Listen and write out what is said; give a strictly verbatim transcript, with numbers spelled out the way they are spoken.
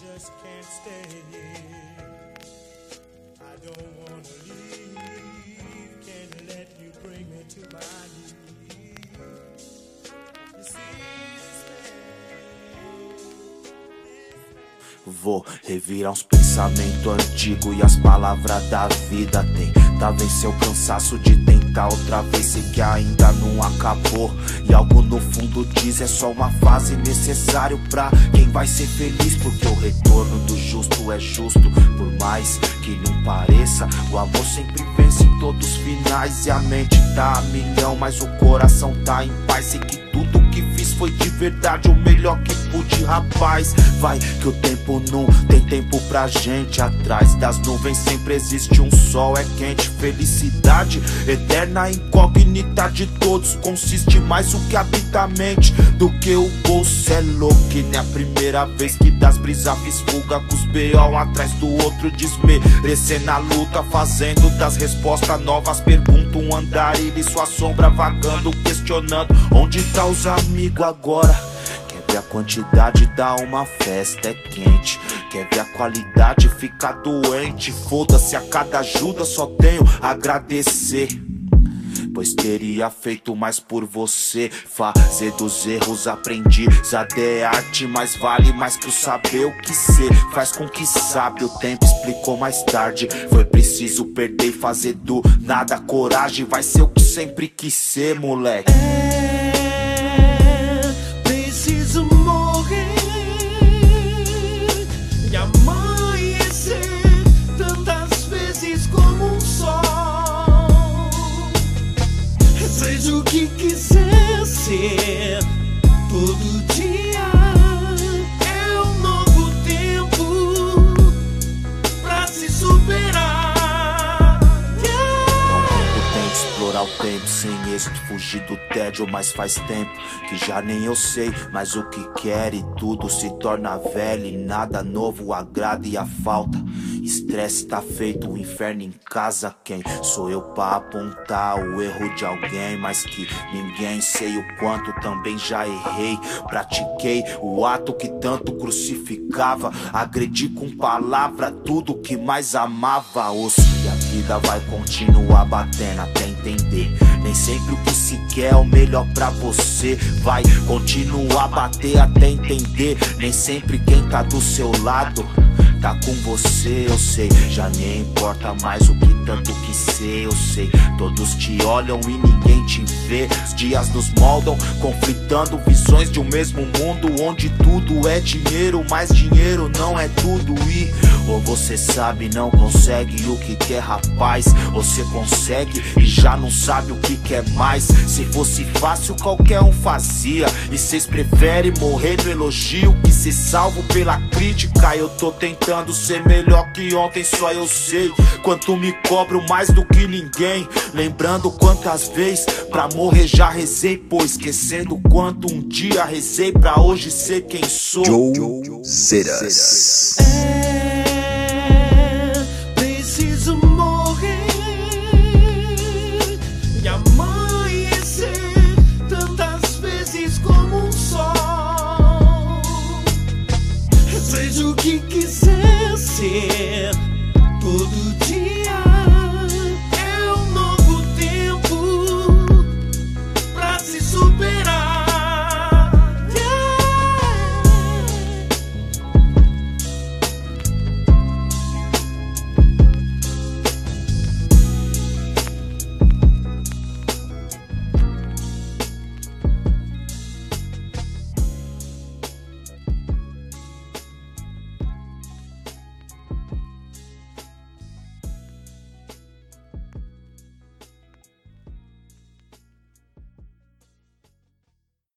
just can't stay here. I don't wanna leave. Can't let you bring me to my knees. You see this man. Vou revirar uns pensamentos antigos e as palavras da vida. Tentar vencer o cansaço de tentar outra vez. Sei que ainda não acabou e algo no fundo diz: é só uma fase necessário pra quem vai ser feliz. Porque o retorno do justo é justo, por mais que não pareça. O amor sempre vence em todos os finais. E a mente tá a milhão, mas o coração tá em paz. Sei que tudo que fiz foi de verdade o melhor que pude, rapaz. Vai que o tempo não tem tempo pra gente. Atrás das nuvens sempre existe um sol, é quente. Felicidade eterna, incógnita de todos. Consiste mais o que habita a mente do que o bolso. É louco que nem a primeira vez que das brisas fiz fuga, com os B O um atrás do outro, desmerecendo a luta, fazendo das respostas novas. Pergunto um andarilho e sua sombra vagando, questionando onde tá os amigos agora. Quer ver a quantidade, dá uma festa, é quente. Quer ver a qualidade, fica doente. Foda-se, a cada ajuda só tenho a agradecer, pois teria feito mais por você. Fazer dos erros aprendizado é arte, mas vale mais que o saber. O que ser faz com que sabe, o tempo explicou mais tarde. Foi preciso perder e fazer do nada coragem. Vai ser o que sempre quis ser, moleque. É preciso morrer e amanhecer tantas vezes como um sol. Seja o que quiser ser, todo dia é um novo tempo pra se superar. Eu tento explorar o tempo sem êxito, fugir do tédio, mas faz tempo que já nem eu sei mais o que quero. E tudo se torna velho e nada novo agrada. E a falta, estresse tá feito, o inferno em casa. Quem sou eu pra apontar o erro de alguém? Mas que ninguém, sei o quanto também já errei. Pratiquei o ato que tanto crucificava, agredi com palavra tudo que mais amava. Osso, e a vida vai continuar batendo até entender. Nem sempre o que se quer é o melhor pra você. Vai continuar a bater até entender. Nem sempre quem tá do seu lado tá com você, eu sei. Já nem importa mais o que tanto quis ser, eu sei. Todos te olham e ninguém te vê. Os dias nos moldam, conflitando visões de um mesmo mundo, onde tudo é dinheiro, mas dinheiro não é tudo. E ou você sabe, não consegue o que quer, rapaz. Você consegue e já não sabe o que quer mais. Se fosse fácil qualquer um fazia, e cês preferem morrer no elogio que ser salvo pela crítica. Eu tô tentando ser melhor que ontem, só eu sei quanto me cobro mais do que ninguém. Lembrando quantas vezes pra morrer já rezei, pois esquecendo quanto um dia rezei pra hoje ser quem sou. Joe Seras.